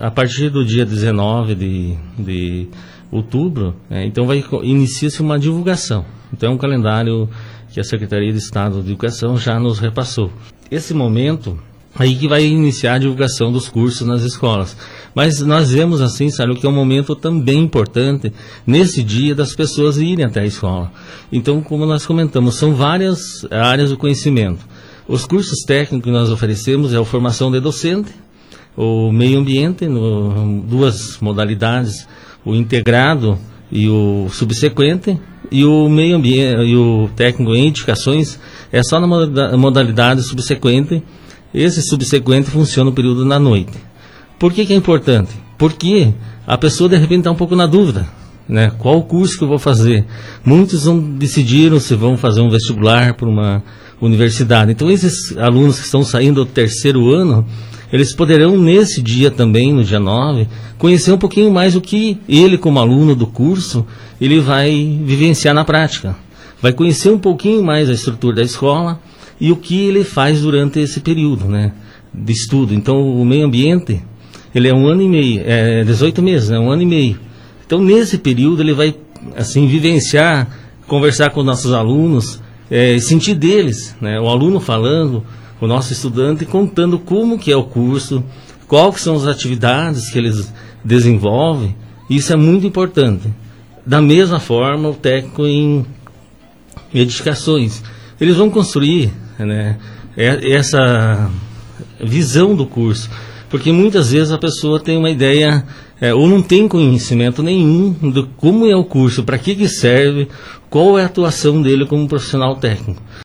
a partir do dia 19 de outubro, então inicia-se uma divulgação. Então é um calendário que a Secretaria de Estado de Educação já nos repassou. Esse momento aí que vai iniciar a divulgação dos cursos nas escolas. Mas nós vemos assim, sabe, que é um momento também importante nesse dia das pessoas irem até a escola. Então, como nós comentamos, são várias áreas do conhecimento. Os cursos técnicos que nós oferecemos é a formação de docente, o meio ambiente, duas modalidades, o integrado e o subsequente, e o meio ambiente e o técnico em edificações é só na modalidade subsequente. Esse subsequente funciona no período da noite. Por que é importante? Porque a pessoa de repente está um pouco na dúvida, né? Qual o curso que eu vou fazer? Muitos decidiram se vão fazer um vestibular para uma universidade. Então esses alunos que estão saindo do terceiro ano, eles poderão nesse dia também, no dia 9, conhecer um pouquinho mais o que ele, como aluno do curso, ele vai vivenciar na prática. Vai conhecer um pouquinho mais a estrutura da escola e o que ele faz durante esse período, né, de estudo. Então o meio ambiente, ele é 1 ano e meio, 18 meses, né, 1 ano e meio. Então nesse período ele vai assim vivenciar, conversar com nossos alunos, sentir deles, né, o aluno falando, o nosso estudante contando como que é o curso, quais são as atividades que eles desenvolvem. Isso é muito importante. Da mesma forma, o técnico em edificações, eles vão construir, né, essa visão do curso, porque muitas vezes a pessoa tem uma ideia ou não tem conhecimento nenhum de como é o curso, para que serve, qual é a atuação dele como profissional técnico.